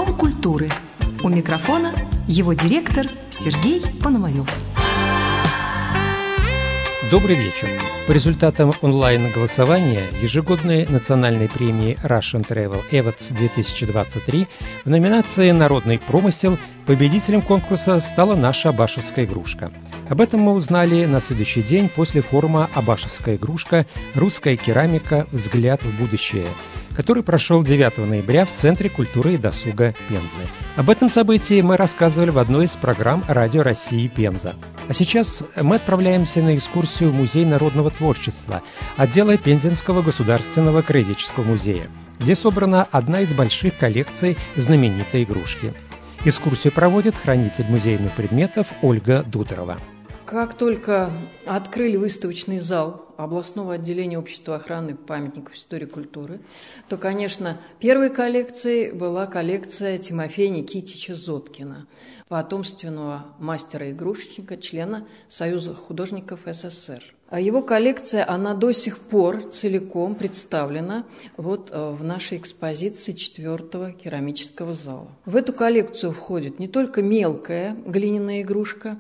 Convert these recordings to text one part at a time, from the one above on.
Дом культуры. У микрофона его директор Сергей Пономарев. Добрый вечер. По результатам онлайн-голосования ежегодной национальной премии Russian Travel Awards 2023 в номинации «Народный промысел» победителем конкурса стала наша абашевская игрушка. Об этом мы узнали на следующий день после форума «Абашевская игрушка. Русская керамика. Взгляд в будущее», который прошел 9 ноября в Центре культуры и досуга Пензы. Об этом событии мы рассказывали в одной из программ «Радио России Пенза». А сейчас мы отправляемся на экскурсию в Музей народного творчества, отдела Пензенского государственного краеведческого музея, где собрана одна из больших коллекций знаменитой игрушки. Экскурсию проводит хранитель музейных предметов Ольга Дудорова. Как только открыли выставочный зал областного отделения Общества охраны памятников истории и культуры, то, конечно, первой коллекцией была коллекция Тимофея Никитича Зоткина, потомственного мастера-игрушечника, члена Союза художников СССР. А его коллекция, она до сих пор целиком представлена в нашей экспозиции 4-го керамического зала. В эту коллекцию входит не только мелкая глиняная игрушка,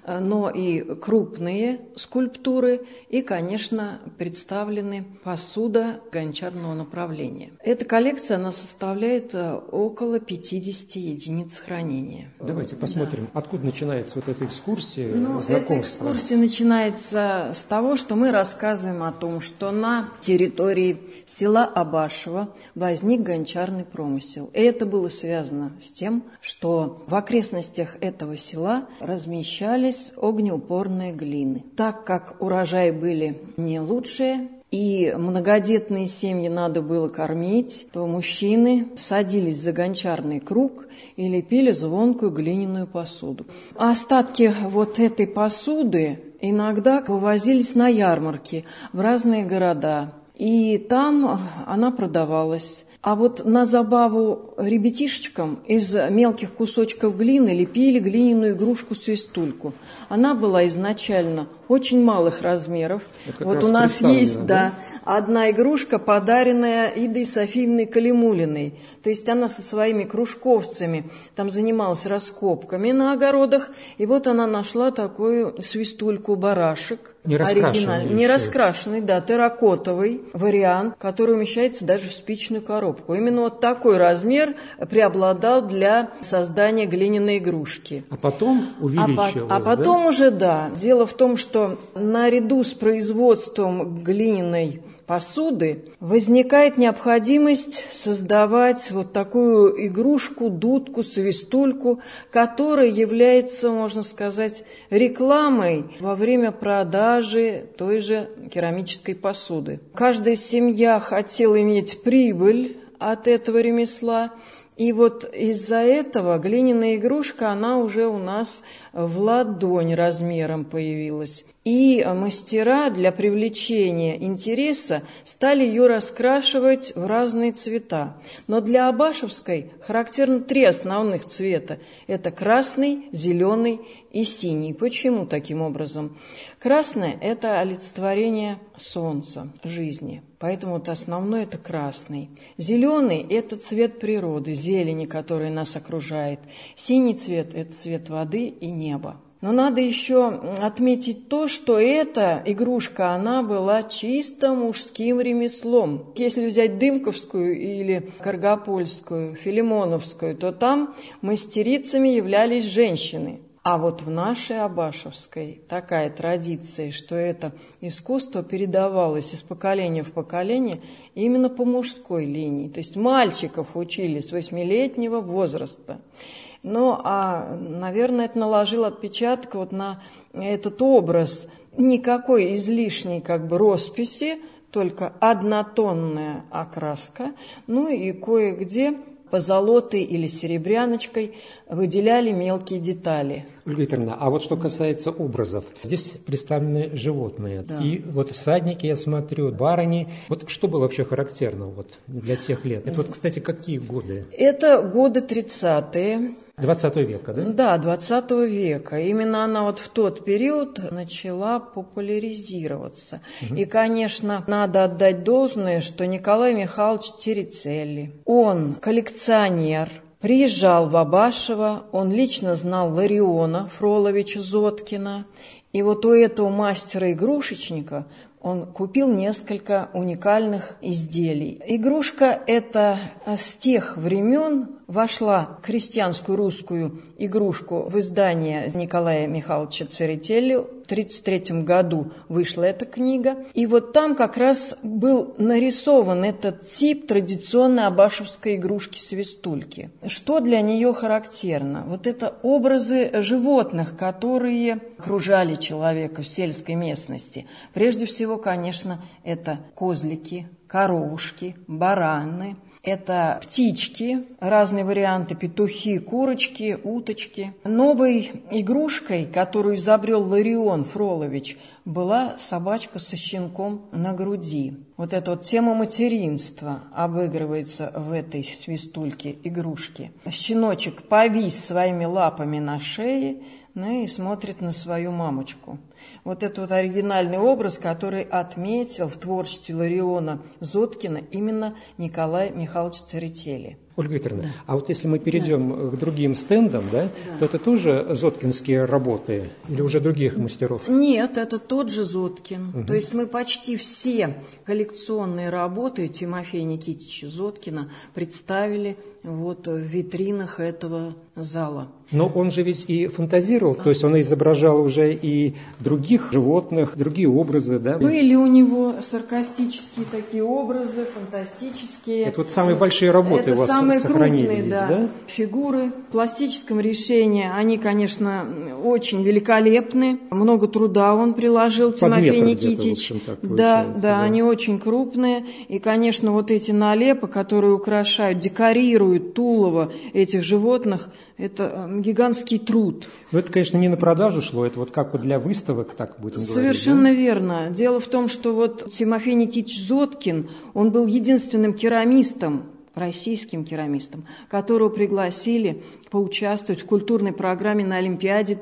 но и крупные скульптуры и, конечно, представлены посуда гончарного направления. Эта коллекция, она составляет около 50 единиц хранения. Давайте посмотрим, откуда начинается эта экскурсия, знакомство. Эта экскурсия начинается с того, что мы рассказываем о том, что на территории села Абашево возник гончарный промысел. И это было связано с тем, что в окрестностях этого села размещались огнеупорные глины. Так как урожаи были не лучшие, и многодетные семьи надо было кормить, то мужчины садились за гончарный круг и лепили звонкую глиняную посуду. Остатки этой посуды иногда вывозились на ярмарки в разные города, и там она продавалась. А на забаву ребятишечкам из мелких кусочков глины лепили глиняную игрушку-свистульку. Она была изначально очень малых размеров. У нас есть одна игрушка, подаренная Идой Софиевной Калимуллиной. То есть она со своими кружковцами там занималась раскопками на огородах. И она нашла такую свистульку-барашек. Не раскрашенный, терракотовый вариант, который умещается даже в спичную коробку. Именно такой размер преобладал для создания глиняной игрушки. А потом увеличилось, потом уже, Дело в том, что наряду с производством глиняной посуды возникает необходимость создавать такую игрушку, дудку, свистульку, которая является, можно сказать, рекламой во время продажи той же керамической посуды. Каждая семья хотела иметь прибыль от этого ремесла. И из-за этого глиняная игрушка, она уже у нас в ладонь размером появилась. И мастера для привлечения интереса стали ее раскрашивать в разные цвета. Но для абашевской характерно 3 основных цвета. Это красный, зеленый и синий. Почему таким образом? Красное – это олицетворение солнца, жизни. Поэтому основной – это красный. Зеленый – это цвет природы, зелени, которая нас окружает. Синий цвет – это цвет воды и неба. Но надо еще отметить то, что эта игрушка, она была чисто мужским ремеслом. Если взять Дымковскую или Каргопольскую, Филимоновскую, то там мастерицами являлись женщины. А в нашей Абашевской такая традиция, что это искусство передавалось из поколения в поколение именно по мужской линии. То есть мальчиков учили с 8-летнего возраста. Наверное, это наложило отпечаток на этот образ. Никакой излишней росписи, только однотонная окраска, и кое-где позолотой или серебряночкой выделяли мелкие детали. Ольга Викторовна, что касается образов, здесь представлены животные. Да. И всадники, я смотрю, барыни. Что было вообще характерно для тех лет? Это кстати, какие годы? Это годы 30-е. 20 века, да? Да, 20 века. Именно она в тот период начала популяризироваться. И, конечно, надо отдать должное, что Николай Михайлович Тирицелли, он коллекционер, приезжал в Абашево, он лично знал Лариона Фроловича Зоткина, и вот у этого мастера-игрушечника он купил несколько уникальных изделий. Игрушка эта с тех времен вошла в крестьянскую русскую игрушку в издание Николая Михайловича Церетели. В 1933 году вышла эта книга. И вот там как раз был нарисован этот тип традиционной абашевской игрушки-свистульки. Что для нее характерно? Вот это образы животных, которые окружали человека в сельской местности. Прежде всего, конечно, это козлики, коровушки, бараны. Это птички, разные варианты, петухи, курочки, уточки. Новой игрушкой, которую изобрел Ларион Фролович, была собачка со щенком на груди. Вот эта вот тема материнства обыгрывается в этой свистульке игрушки. Щеночек повис своими лапами на шее, и смотрит на свою мамочку. Вот это вот оригинальный образ, который отметил в творчестве Лариона Зоткина именно Николай Михайлович Церетели. Ольга Викторовна, а вот если мы перейдем к другим стендам, то это тоже зоткинские работы или уже других мастеров? Нет, это тот же Зоткин. То есть мы почти все коллекционные работы Тимофея Никитича Зоткина представили вот в витринах этого зала. Но он же ведь и фантазировал, то есть он изображал уже и других животных, другие образы, да? Были у него саркастические такие образы, фантастические. Это вот самые большие работы у вас самые сохранились, крупные, да? Фигуры в пластическом решении, они, конечно, очень великолепны. Много труда он приложил, Тимофей Никитич. Да, они очень крупные. И, конечно, вот эти налепы, которые украшают, декорируют тулово этих животных, это гигантский труд. Но это, конечно, не на продажу шло, это вот как вот для выставок, так будем говорить. Совершенно верно. Дело в том, что вот Тимофей Никитич Зоткин, он был единственным керамистом, российским керамистом, которого пригласили поучаствовать в культурной программе на Олимпиаде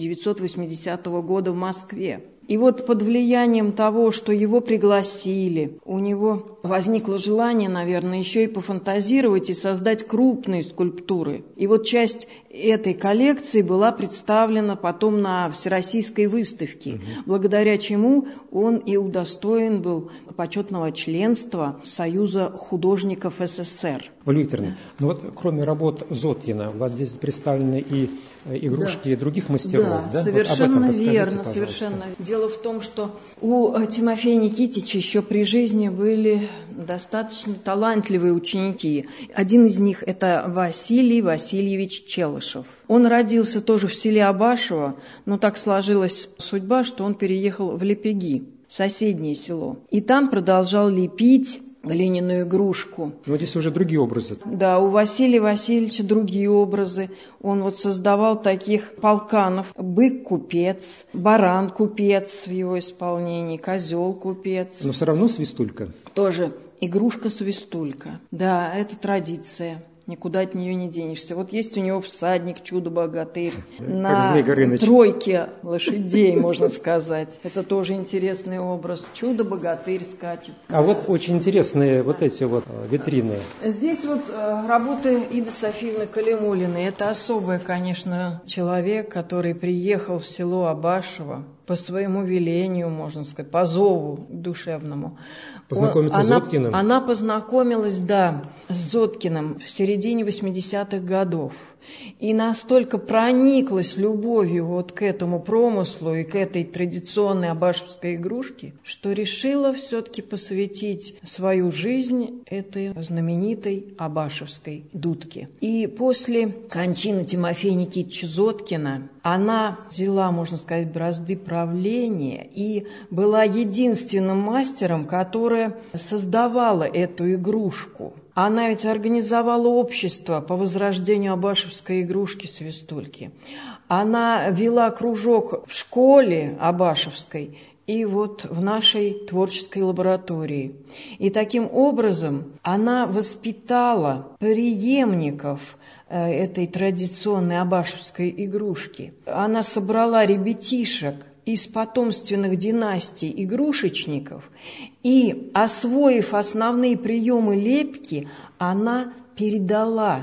1980 года в Москве. И вот под влиянием того, что его пригласили, у него возникло желание, наверное, еще и пофантазировать и создать крупные скульптуры. И вот часть этой коллекции была представлена потом на всероссийской выставке, благодаря чему он и удостоен был почетного членства Союза художников СССР. Ольга Викторовна, ну вот кроме работ Зоткина, у вас здесь представлены и игрушки других мастеров, да? Совершенно вот верно, совершенно. Дело в том, что у Тимофея Никитича еще при жизни были достаточно талантливые ученики. Один из них – это Василий Васильевич Челышев. Он родился тоже в селе Абашево, но так сложилась судьба, что он переехал в Лепеги, соседнее село. И там продолжал лепить глиняную игрушку. Но здесь уже другие образы. Да, у Василия Васильевича другие образы. Он вот создавал таких полканов. Бык-купец, баран-купец в его исполнении, козел-купец. Но все равно свистулька. Тоже игрушка-свистулька. Да, это традиция. Никуда от нее не денешься. Вот есть у него всадник, чудо-богатырь, на тройке лошадей, можно сказать. Это тоже интересный образ. Чудо-богатырь скачет. А вот очень интересные вот эти вот витрины. Здесь вот работы Иды Софиевны Калимуллиной. Это особый, конечно, человек, который приехал в село Абашево по своему велению, можно сказать, по зову душевному. Познакомиться с Зоткиным? Она познакомилась, да, с Зоткиным в середине 80-х годов. И настолько прониклась любовью вот к этому промыслу и к этой традиционной абашевской игрушке, что решила все-таки посвятить свою жизнь этой знаменитой абашевской дудке. И после кончины Тимофея Никитича Зоткина она взяла, можно сказать, бразды правления и была единственным мастером, которая создавала эту игрушку. Она ведь организовала общество по возрождению абашевской игрушки-свистульки. Она вела кружок в школе абашевской и вот в нашей творческой лаборатории. И таким образом она воспитала преемников этой традиционной абашевской игрушки. Она собрала ребятишек из потомственных династий игрушечников, и, освоив основные приемы лепки, она передала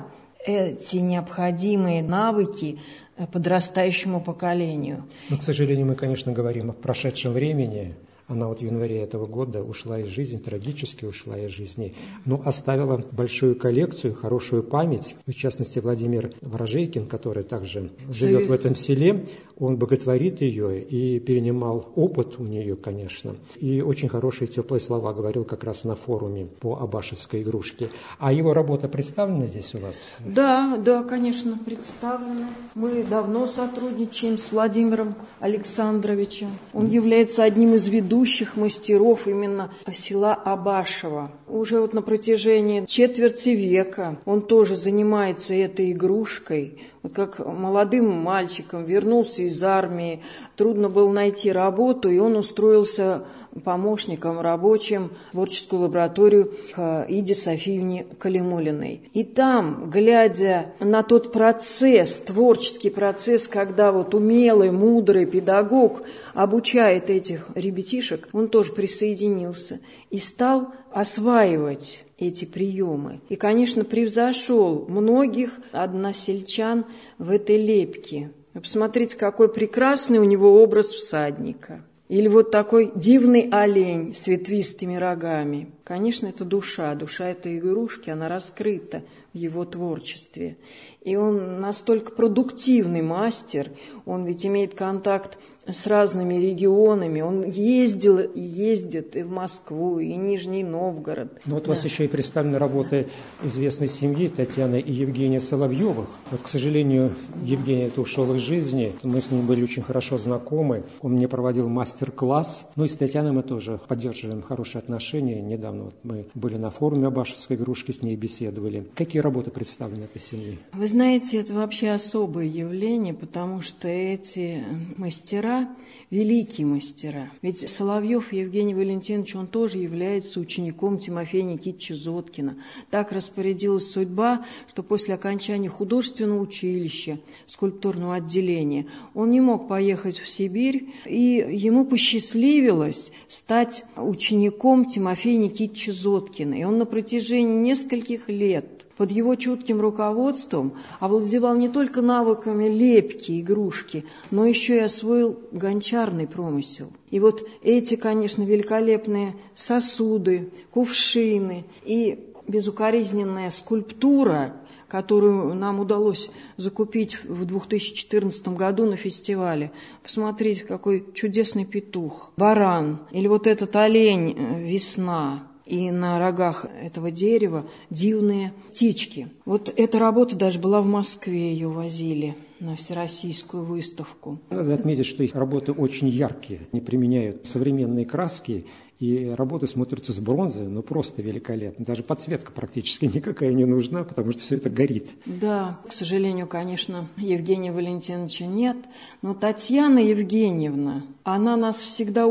эти необходимые навыки подрастающему поколению. Но, к сожалению, мы, конечно, говорим о прошедшем времени. Она вот в январе этого года ушла из жизни, трагически ушла из жизни, но оставила большую коллекцию, хорошую память. В частности, Владимир Ворожейкин, который также живет в этом селе, он боготворит ее и перенимал опыт у нее, конечно. И очень хорошие теплые слова говорил как раз на форуме по абашевской игрушке. А его работа представлена здесь у вас? Да, конечно, представлена. Мы давно сотрудничаем с Владимиром Александровичем. Он является одним из ведущих мастеров именно села Абашево. Уже вот на протяжении четверти века он тоже занимается этой игрушкой. Вот как молодым мальчиком вернулся из армии, трудно было найти работу, и он устроился помощником рабочим в творческую лабораторию к Иде Софиевне Калимуллиной. И там, глядя на тот процесс, творческий процесс, когда вот умелый, мудрый педагог обучает этих ребятишек, он тоже присоединился и стал осваивать эти приемы. И, конечно, превзошел многих односельчан в этой лепке. Вы посмотрите, какой прекрасный у него образ всадника. Или вот такой дивный олень с ветвистыми рогами. Конечно, это душа этой игрушки, она раскрыта в его творчестве. И он настолько продуктивный мастер, он ведь имеет контакт с разными регионами. Он ездил и ездит и в Москву, и Нижний Новгород. Ну вот у вас еще и представлены работы известной семьи Татьяны и Евгения Соловьевых. Вот, к сожалению, Евгений ушел из жизни. Мы с ним были очень хорошо знакомы. Он мне проводил мастер-класс. Ну и с Татьяной мы тоже поддерживаем хорошие отношения. Недавно вот мы были на форуме Абашевской игрушки, с ней беседовали. Какие работы представлены этой семьи? Вы знаете, это вообще особое явление, потому что эти мастера, великие мастера. Ведь Соловьев Евгений Валентинович, он тоже является учеником Тимофея Никитича Зоткина. Так распорядилась судьба, что после окончания художественного училища, скульптурного отделения, он не мог поехать в Сибирь, и ему посчастливилось стать учеником Тимофея Никитича Зоткина. И он на протяжении нескольких лет под его чутким руководством овладевал не только навыками лепки, игрушки, но еще и освоил гончарный промысел. И вот эти, конечно, великолепные сосуды, кувшины и безукоризненная скульптура, которую нам удалось закупить в 2014 году на фестивале. Посмотрите, какой чудесный петух, баран, или вот этот олень «Весна». И на рогах этого дерева дивные птички. Вот эта работа даже была в Москве, ее возили на всероссийскую выставку. Надо отметить, что их работы очень яркие, не применяют современные краски, и работы смотрятся с бронзы, ну просто великолепно. Даже подсветка практически никакая не нужна, потому что все это горит. Да, к сожалению, конечно, Евгения Валентиновича нет, но Татьяна Евгеньевна, она нас всегда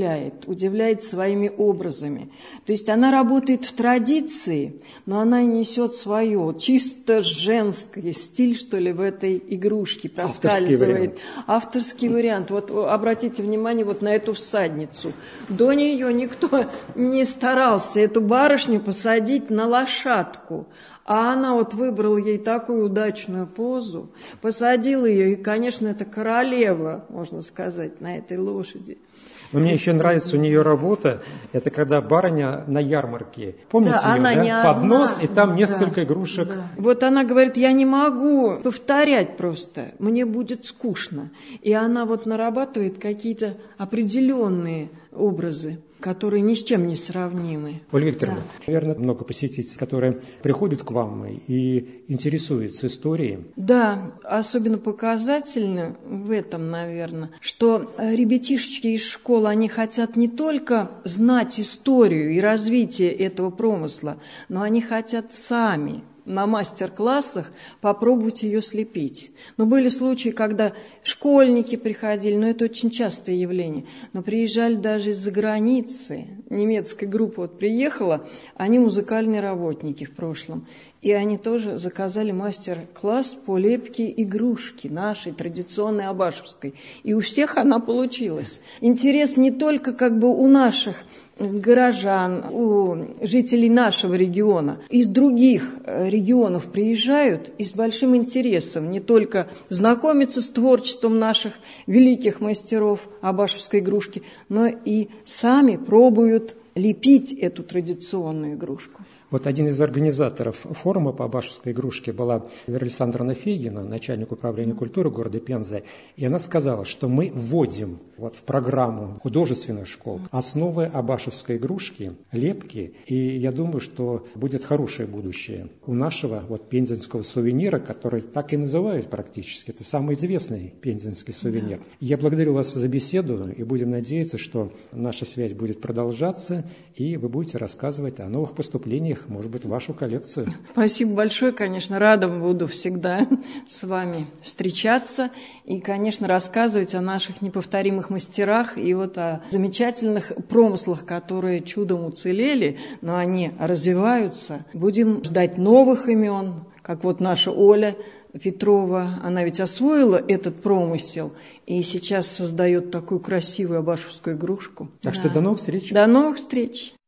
удивляет своими образами. То есть она работает в традиции, но она несет свое, чисто женский стиль, что ли, в этой игрушке проскальзывает. Авторский вариант. Вот обратите внимание вот на эту всадницу. До нее никто не старался эту барышню посадить на лошадку. А она вот выбрала ей такую удачную позу, посадила ее, и, конечно, это королева, можно сказать, на этой лошади. Но мне еще нравится у нее работа, это когда барыня на ярмарке. Помните да, ее, она да? не Поднос, одна. и там несколько игрушек. Да. Вот она говорит, я не могу повторять просто, мне будет скучно. И она вот нарабатывает какие-то определенные образы, которые ни с чем не сравнимы. Ольга Викторовна, наверное, много посетителей, которые приходят к вам и интересуются историей. Да, особенно показательно в этом, наверное, что ребятишечки из школы, они хотят не только знать историю и развитие этого промысла, но они хотят сами на мастер-классах попробовать ее слепить. Но были случаи, когда школьники приходили, но это очень частое явление, но приезжали даже из-за границы. Немецкая группа вот приехала, они музыкальные работники в прошлом. И они тоже заказали мастер-класс по лепке игрушки нашей традиционной абашевской. И у всех она получилась. Интерес не только у наших горожан, у жителей нашего региона. Из других регионов приезжают и с большим интересом не только знакомиться с творчеством наших великих мастеров абашевской игрушки, но и сами пробуют лепить эту традиционную игрушку. Вот один из организаторов форума по абашевской игрушке была Вера Александровна Фейгина, начальник управления культуры города Пензы, и она сказала, что мы вводим в программу художественных школ основы абашевской игрушки, лепки, и я думаю, что будет хорошее будущее у нашего пензенского сувенира, который так и называют практически. Это самый известный пензенский сувенир. Да. Я благодарю вас за беседу и будем надеяться, что наша связь будет продолжаться, и вы будете рассказывать о новых поступлениях, может быть, в вашу коллекцию. Спасибо большое, конечно, рада буду всегда с вами встречаться и, конечно, рассказывать о наших неповторимых мастерах и о замечательных промыслах, которые чудом уцелели, но они развиваются. Будем ждать новых имен, как наша Оля Петрова, она ведь освоила этот промысел и сейчас создает такую красивую абашевскую игрушку. Так что до новых встреч. До новых встреч.